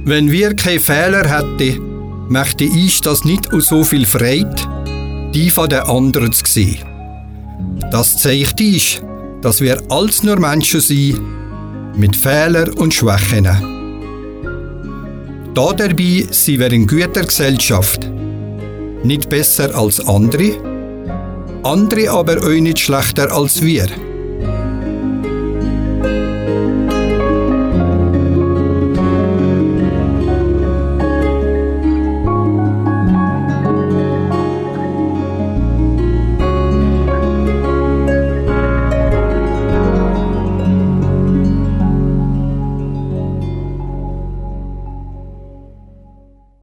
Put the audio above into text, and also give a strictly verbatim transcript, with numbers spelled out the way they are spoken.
Wenn wir keine Fehler hätten, möchte ich das nicht aus so viel Freude, die von den anderen zu sehen. Das zeigt ist, dass wir alles nur Menschen sind, mit Fehlern und Schwächen. Da dabei sind wir in guter Gesellschaft. Nicht besser als andere, andere aber auch nicht schlechter als wir.